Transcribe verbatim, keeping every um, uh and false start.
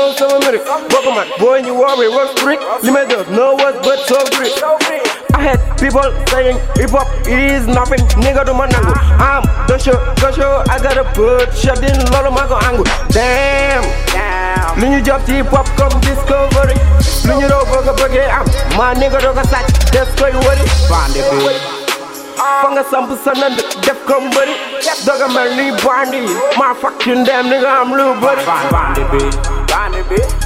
know some minute. Welcome on, boy, you worry, what's trick? Limit up, no what's but so great. I had people saying hip hop is nothing, nigga do my nango. I'm the show, the show, I got a put shut in Lolo Mago angle. Damn, damn. When you jump hip hop, come discovery. When you don't work a burger, I'm my nigga dog a side, that's why you worry. Band it, baby. Fanga sample son and def come buddy. Dog a man, leave bandy. My fucking damn nigga, I'm little buddy. Band it, baby. Band it, baby.